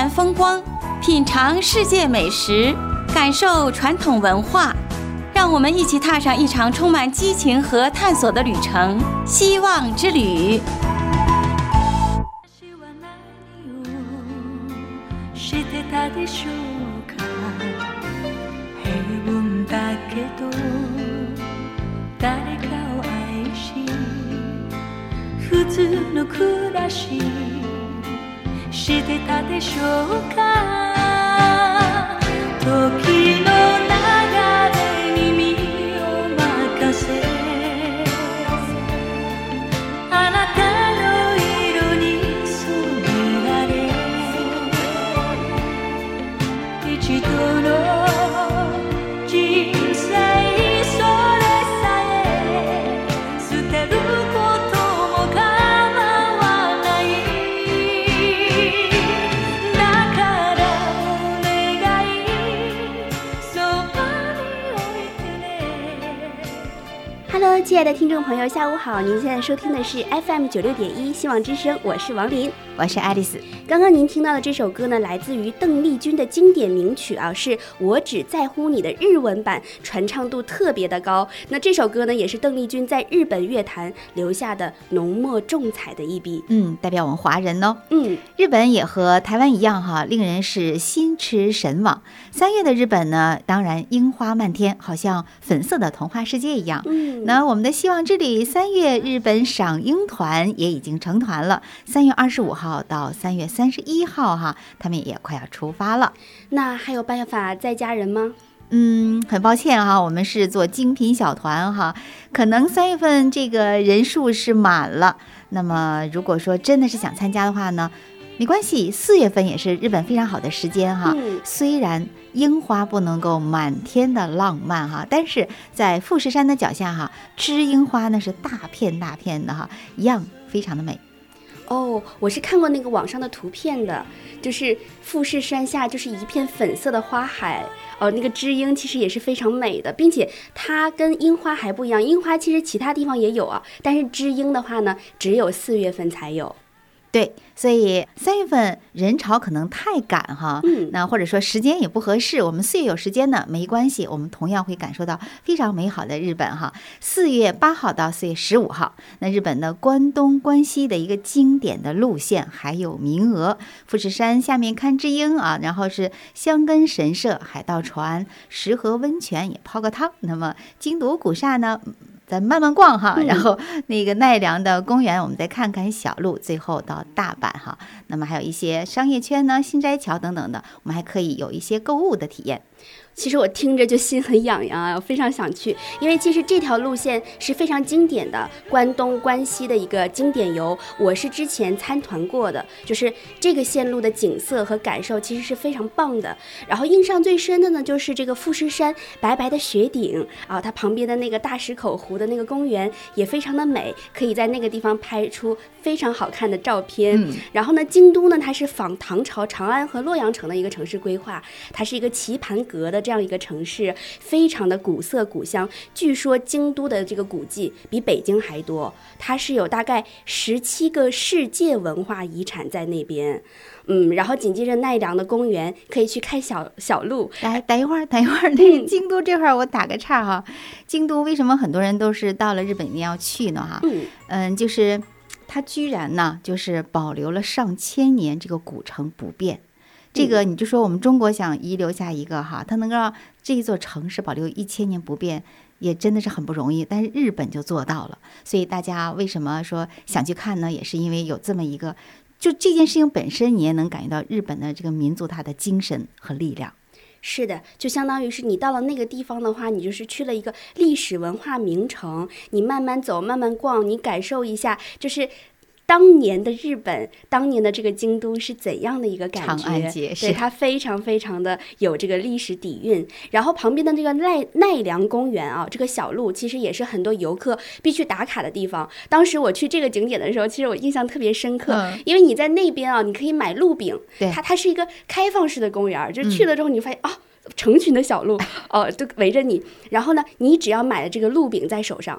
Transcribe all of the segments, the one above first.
看风光，品尝世界美食，感受传统文化。让我们一起踏上一场充满激情和探索的旅程——希望之旅。 普通の暮らししてたでしょうか。時の流れに身を任せ、あなたの色に染められ、一度の人生それさえ捨てること Hello， 亲爱的听众朋友，下午好！您现在收听的是 FM96.1希望之声，我是王琳， 我是爱丽丝。 刚刚您听到的这首歌呢，来自于邓丽君的经典名曲啊，是我只在乎你的日文版，传唱度特别的高。那这首歌呢，也是邓丽君在日本乐坛留下的浓墨重彩的一笔。 代表我们华人哦。日本也和台湾一样哈，令人是心驰神往。3月的日本呢，当然樱花漫天，好像粉色的童话世界一样。那我们的希望之旅3月日本赏樱团也已经成团了，3月25号到3月31号哈，他们也快要出发了。 那还有办法再加人吗？ 很抱歉哈，我们是做精品小团哈，可能3月份这个人数是满了。那么如果说真的是想参加的话呢，没关系，4月份也是日本非常好的时间哈。虽然樱花不能够满天的浪漫哈，但是在富士山的脚下哈，知樱花那是大片大片的哈，一样非常的美。 我是看过那个网上的图片的，就是富士山下就是一片粉色的花海，那个知樱其实也是非常美的，并且它跟樱花还不一样，樱花其实其他地方也有啊，但是知樱的话呢，只有4月份才有。 对，所以3月份人潮可能太赶哈，那或者说时间也不合适，我们4月有时间呢，没关系，我们同样会感受到非常美好的日本哈。4月8号到4月15号，那日本的关东关西的一个经典的路线还有名额，富士山下面看知樱啊，然后是箱根神社、海盗船、石河温泉也泡个汤，那么京都古刹呢咱慢慢逛哈，然后那个奈良的公园我们再看看小路，最后到大阪哈。那么还有一些商业圈呢，新斋桥等等的，我们还可以有一些购物的体验。 其实我听着就心很痒痒啊，我非常想去，因为其实这条路线是非常经典的关东关西的一个经典游，我是之前参团过的，就是这个线路的景色和感受其实是非常棒的。然后印象最深的呢，就是这个富士山白白的雪顶啊，它旁边的那个大石口湖的那个公园也非常的美，可以在那个地方拍出非常好看的照片。然后呢，京都呢，它是仿唐朝长安和洛阳城的一个城市规划，它是一个棋盘格的这样一个城市，非常的古色古香。据说京都的这个古迹比北京还多，它是有大概17个世界文化遗产在那边。然后紧接着奈良的公园可以去看小鹿。 来，等一会儿，那京都这块我打个岔哈。京都为什么很多人都是到了日本一定要去呢哈？就是它居然呢就是保留了上千年这个古城不变。这个你就说我们中国想遗留下一个哈，它能够让这一座城市保留1000年不变，也真的是很不容易，但是日本就做到了。所以大家为什么说想去看呢，也是因为有这么一个，就这件事情本身你也能感觉到日本的这个民族它的精神和力量。 是的，就相当于是你到了那个地方的话，你就是去了一个历史文化名城，你慢慢走慢慢逛，你感受一下就是当年的日本，当年的这个京都是怎样的一个感觉？ 长安街， 对，它非常非常的有这个历史底蕴。然后旁边的这个奈良公园啊，这个小路其实也是很多游客必须打卡的地方。当时我去这个景点的时候，其实我印象特别深刻，因为你在那边啊，你可以买鹿饼，它是一个开放式的公园，就去了之后你发现成群的小鹿都围着你，然后呢，你只要买了这个鹿饼在手上，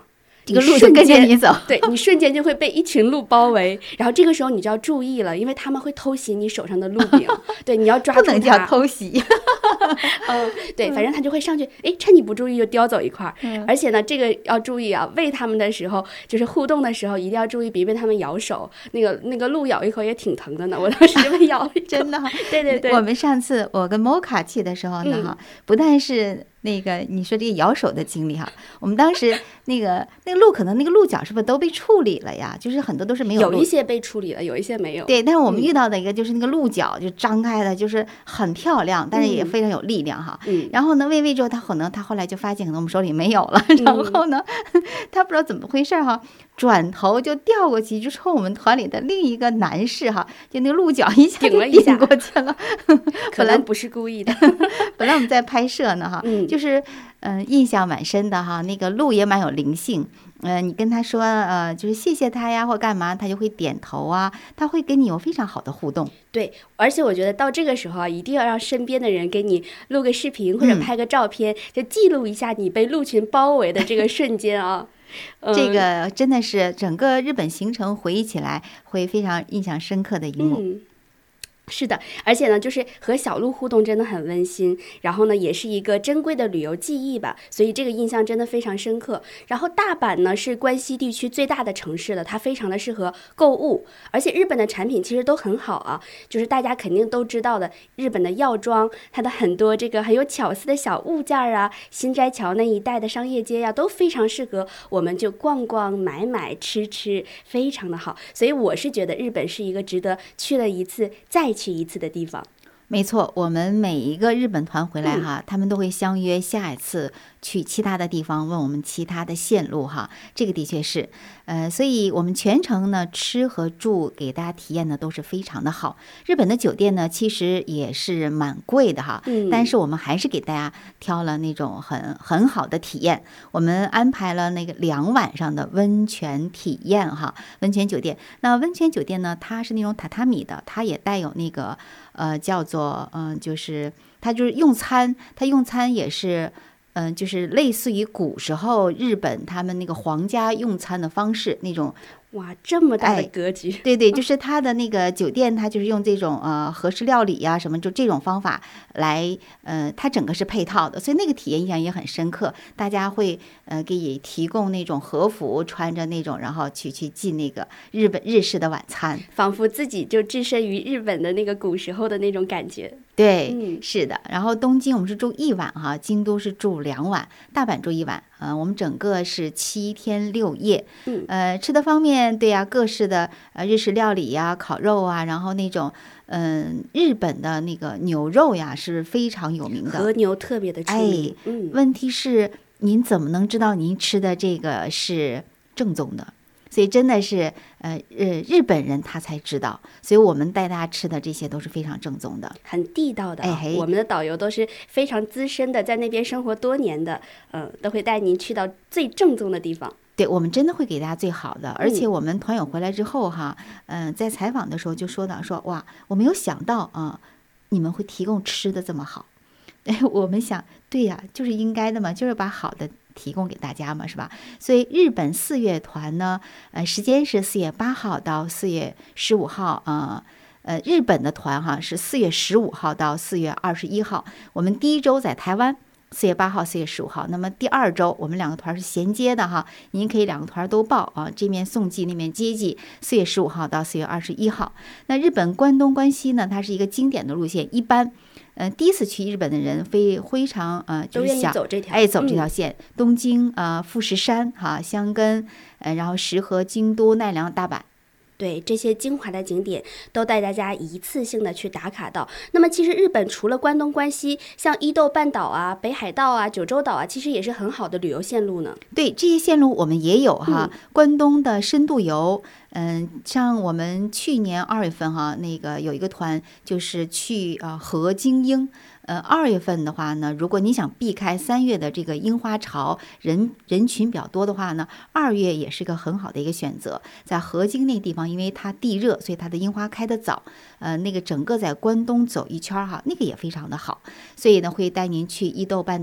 这个鹿就跟着你走， 对，你瞬间就会被一群鹿包围，然后这个时候你就要注意了，因为他们会偷袭你手上的鹿饼，对，你要抓住它。 不能叫偷袭。 对，反正他就会上去，哎，趁你不注意就叼走一块。而且呢，这个要注意啊，喂他们的时候，就是互动的时候，一定要注意别被他们咬手。那个鹿咬一口也挺疼的呢，我当时就被咬一口。 真的， 对对对。 我们上次我跟 Mocha 去的时候呢，不但是那个你说这个咬手的经历哈，我们当时那个鹿可能那个鹿角是不是都被处理了呀？就是很多都是没有， 有一些被处理了，有一些没有。 对，但是我们遇到的一个就是那个鹿角就张开的，就是很漂亮，但是也非常有力量哈。然后呢，喂之后，他后来就发现可能我们手里没有了，然后呢，他不知道怎么回事哈，转头就掉过去，就冲我们团里的另一个男士哈，就那个鹿角一下就顶过去了， 可能不是故意的。 本来我们在拍摄呢哈，就是印象蛮深的哈，那个鹿也蛮有灵性。你跟他说就是谢谢他呀或干嘛，他就会点头啊，他会跟你有非常好的互动。 对，而且我觉得到这个时候啊，一定要让身边的人给你录个视频或者拍个照片，就记录一下你被鹿群包围的这个瞬间啊。 这个真的是整个日本行程回忆起来会非常印象深刻的一幕。 是的，而且呢，就是和小鹿互动真的很温馨，然后呢，也是一个珍贵的旅游记忆吧，所以这个印象真的非常深刻。然后大阪呢是关西地区最大的城市了，它非常的适合购物，而且日本的产品其实都很好啊，就是大家肯定都知道的，日本的药妆，它的很多这个很有巧思的小物件啊，新斋桥那一带的商业街呀，都非常适合我们就逛逛、买吃，非常的好。所以我是觉得日本是一个值得去了一次再去一次的地方。 没错，我们每一个日本团回来哈，他们都会相约下一次去其他的地方，问我们其他的线路哈。这个的确是，所以我们全程呢吃和住给大家体验的都是非常的好。日本的酒店呢其实也是蛮贵的哈，但是我们还是给大家挑了那种很好的体验。我们安排了那个2晚上的温泉体验哈，温泉酒店。那温泉酒店呢，它是那种榻榻米的，它也带有那个叫做就是它就是用餐，它用餐也是就是类似于古时候日本他们那个皇家用餐的方式那种。 哇，这么大的格局！ 对对，就是它的那个酒店，它就是用这种和式料理呀什么，就这种方法来它整个是配套的，所以那个体验印象也很深刻。大家会给你提供那种和服，穿着那种，然后去进那个日式的晚餐， 仿佛自己就置身于日本的那个古时候的那种感觉。 对，是的。然后东京我们是住1晚哈，京都是住2晚，大阪住1晚。我们整个是7天6夜。吃的方面，对呀，各式的日式料理呀，烤肉啊，然后那种日本的那个牛肉呀是非常有名的， 和牛特别的出名。 问题是您怎么能知道您吃的这个是正宗的？所以真的是日本人他才知道，所以我们带大家吃的这些都是非常正宗的， 很地道的。我们的导游都是非常资深的，在那边生活多年的，都会带您去到最正宗的地方。 对，我们真的会给大家最好的。而且我们团友回来之后哈，在采访的时候就说到说，哇，我没有想到啊，你们会提供吃的这么好。我们想，对呀，就是应该的嘛，就是把好的提供给大家嘛，是吧？所以日本4月团呢，时间是4月8号到4月15号日本的团哈是4月15号到4月21号。我们第一周在台湾，4月8号、4月15号。那么第2周我们2个团是衔接的哈，您可以2个团都报啊，这面送寄那面接寄。4月15号到4月21号。那日本关东关西呢，它是一个经典的路线，一般。第一次去日本的人非常就是想走这条线，东京富士山哈，箱根然后石河、京都、奈良、大阪。 对，这些精华的景点都带大家一次性的去打卡到。那么其实日本除了关东关西，像伊豆半岛啊、北海道啊、九州岛啊，其实也是很好的旅游线路呢。 对，这些线路我们也有哈。关东的深度游，像我们去年2月份哈，那个有一个团就是去河津樱。2月份的话呢，如果你想避开3月的这个樱花潮，人群比较多的话呢，2月也是个很好的一个选择。在河津那地方，因为它地热，所以它的樱花开得早。那个整个在关东走一圈哈，那个也非常的好。所以呢，会带您去伊豆半岛。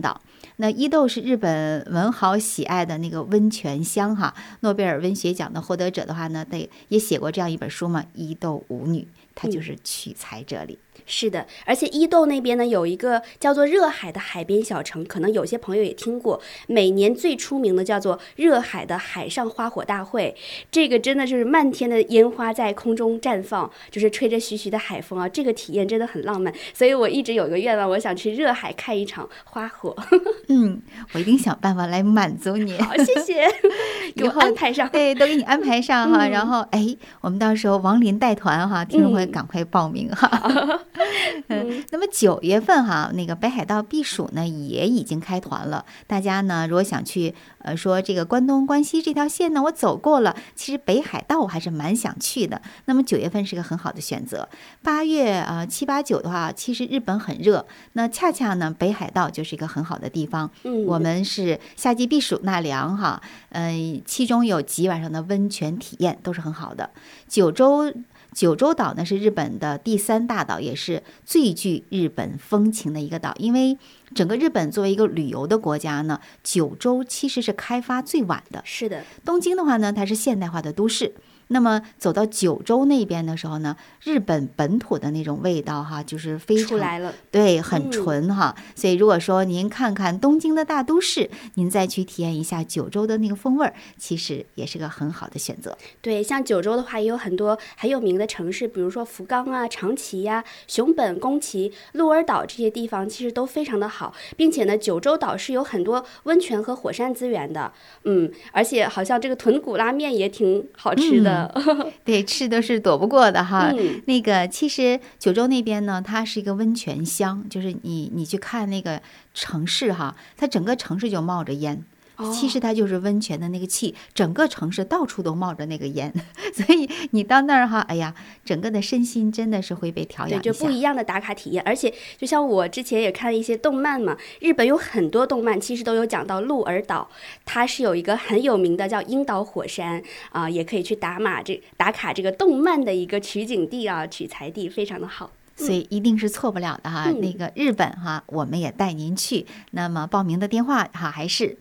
那伊豆是日本文豪喜爱的那个温泉乡哈，诺贝尔文学奖的获得者的话呢，也写过这样一本书嘛，《伊豆舞女》，它就是取材这里。 是的，而且伊豆那边呢有一个叫做热海的海边小城，可能有些朋友也听过，每年最出名的叫做热海的海上花火大会，这个真的就是漫天的烟花在空中绽放，就是吹着徐徐的海风啊，这个体验真的很浪漫，所以我一直有个愿望，我想去热海看一场花火。 我一定想办法来满足你。 好，谢谢，给我安排上。 对，都给你安排上哈。然后我们到时候王林带团哈，听众朋友赶快报名哈。那么9月份哈，那个北海道避暑呢也已经开团了。大家呢如果想去说这个关东关西这条线呢我走过了，其实北海道我还是蛮想去的。那么9月份是个很好的选择。8月7、8、9的话，其实日本很热，那恰恰呢北海道就是一个很好的地方。我们是夏季避暑纳凉哈，其中有几晚上的温泉体验都是很好的。九州岛呢是日本的第3大岛，也是最具日本风情的一个岛。因为整个日本作为一个旅游的国家呢，九州其实是开发最晚的。 是的， 东京的话呢，它是现代化的都市。那么走到九州那边的时候呢，日本本土的那种味道哈，就是非常出来了， 对，很纯哈。所以如果说您看看东京的大都市，您再去体验一下九州的那个风味儿，其实也是个很好的选择。 对，像九州的话，也有很多很有名的城市，比如说福冈啊、长崎呀、熊本、宫崎、鹿儿岛这些地方，其实都非常的好，并且呢，九州岛是有很多温泉和火山资源的。而且好像这个豚骨拉面也挺好吃的。 对，吃都是躲不过的哈。那个其实九州那边呢，它是一个温泉乡，就是你去看那个城市哈，它整个城市就冒着烟。其实它就是温泉的那个气，整个城市到处都冒着那个烟，所以你到那儿哈，哎呀，整个的身心真的是会被调养一下。 对，就不一样的打卡体验。而且就像我之前也看了一些动漫嘛，日本有很多动漫其实都有讲到鹿儿岛，它是有一个很有名的叫樱岛火山啊，也可以去打卡这个动漫的一个取景地啊，取材地，非常的好。 所以一定是错不了的哈。那个日本哈，我们也带您去。那么报名的电话哈还是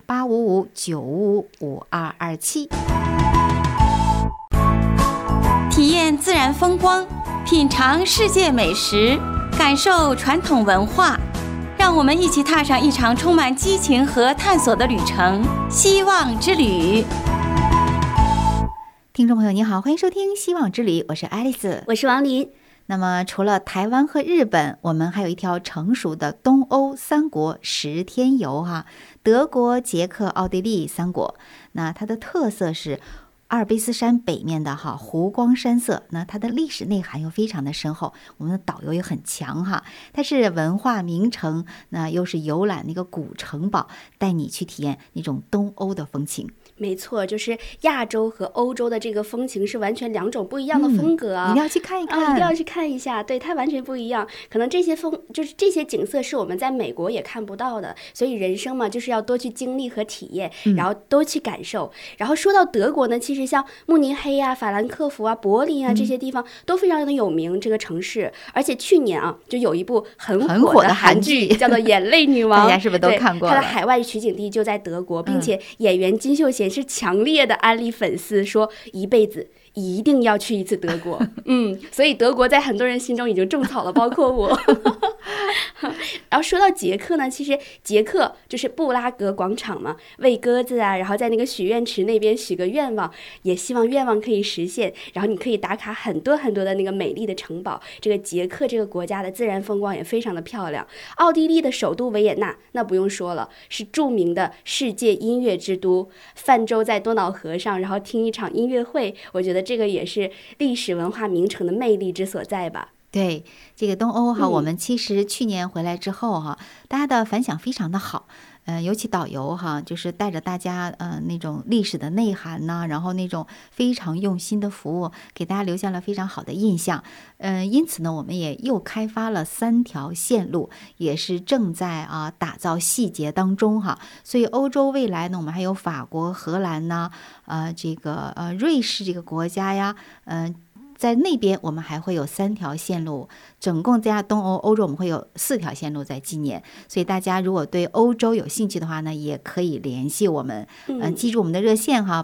855-955-5227。 体验自然风光，品尝世界美食，感受传统文化，让我们一起踏上一场充满激情和探索的旅程——希望之旅。 听众朋友您好，欢迎收听希望之旅，我是爱丽丝， 我是王林。 那么除了台湾和日本，我们还有一条成熟的东欧3国10天游哈，德国、捷克、奥地利3国。那它的特色是阿尔卑斯山北面的湖光山色，那它的历史内涵又非常的深厚，我们的导游也很强哈。它是文化名城，那又是游览那个古城堡，带你去体验那种东欧的风情。 没错，就是亚洲和欧洲的这个风情是完全2种不一样的风格啊！ 一定要去看一看， 一定要去看一下，对，它完全不一样。可能这些就是这些景色是我们在美国也看不到的，所以人生嘛，就是要多去经历和体验，然后多去感受。然后说到德国呢，其实像慕尼黑啊、法兰克福啊、柏林啊这些地方都非常的有名，这个城市。而且去年啊，就有一部很火的韩剧叫做《眼泪女王》， 大家是不是都看过了？ 它的海外取景地就在德国，并且演员金秀贤是强烈的安利粉丝，说一辈子一定要去一次德国。所以德国在很多人心中已经种草了，包括我。然后说到捷克呢，其实捷克就是布拉格广场嘛，喂鸽子啊，然后在那个许愿池那边许个愿望，也希望愿望可以实现。然后你可以打卡很多很多的那个美丽的城堡。这个捷克这个国家的自然风光也非常的漂亮。奥地利的首都维也纳，那不用说了，是著名的世界音乐之都。泛舟在多瑙河上，然后听一场音乐会，我觉得这个也是历史文化名城的魅力之所在吧。 对，这个东欧哈，我们其实去年回来之后哈，大家的反响非常的好。尤其导游哈，就是带着大家那种历史的内涵呐，然后那种非常用心的服务，给大家留下了非常好的印象。因此呢，我们也又开发了3条线路，也是正在打造细节当中哈。所以欧洲未来呢，我们还有法国、荷兰呐，这个瑞士这个国家呀， 在那边我们还会有3条线路，总共加东欧洲我们会有4条线路在今年。所以大家如果对欧洲有兴趣的话呢，也可以联系我们，记住我们的热线哈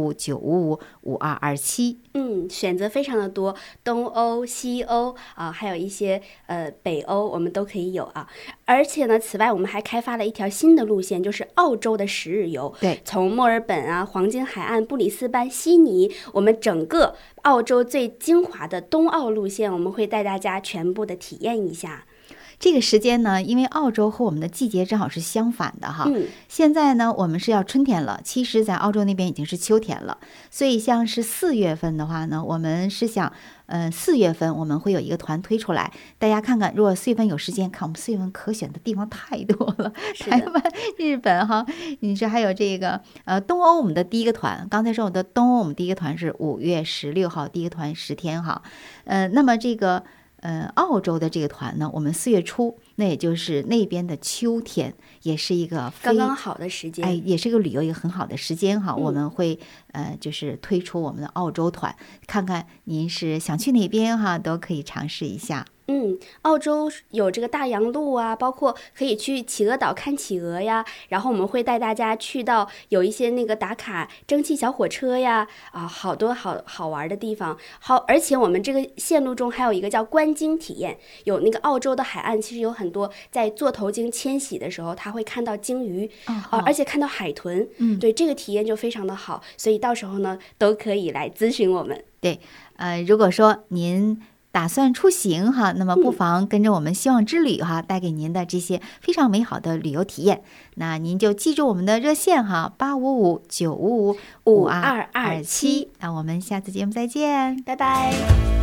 ，855-955-5227。 选择非常的多，东欧、西欧啊，还有一些北欧，我们都可以有啊。而且呢，此外我们还开发了一条新的路线，就是澳洲的10日游。 对， 从墨尔本啊、黄金海岸、布里斯班、悉尼，我们整个澳洲最精华的东澳路线，我们会带大家全部的体验一下。 这个时间呢，因为澳洲和我们的季节正好是相反的哈。现在呢，我们是要春天了，其实在澳洲那边已经是秋天了。所以像是4月份的话呢，我们是想，4月份我们会有一个团推出来，大家看看，如果4月份有时间，看我们4月份可选的地方太多了，台湾、日本哈，你说还有这个东欧，我们的第一个团，刚才说我的东欧，我们第一个团是5月16号，第一个团10天哈，那么这个。澳洲的这个团呢，我们4月初，那也就是那边的秋天，也是一个刚刚好的时间， 也是一个旅游一个很好的时间哈。我们会就是推出我们的澳洲团，看看您是想去哪边哈，都可以尝试一下。 澳洲有这个大洋路啊，包括可以去企鹅岛看企鹅呀，然后我们会带大家去到有一些那个打卡蒸汽小火车呀，好多好玩的地方。而且我们这个线路中还有一个叫观鲸体验，有那个澳洲的海岸，其实有很多在座头鲸迁徙的时候，他会看到鲸鱼，而且看到海豚，对，这个体验就非常的好，所以到时候呢都可以来咨询我们。 对，如果说您打算出行哈，那么不妨跟着我们希望之旅哈，带给您的这些非常美好的旅游体验。那您就记住我们的热线哈，855-955-5227。那我们下次节目再见， 拜拜。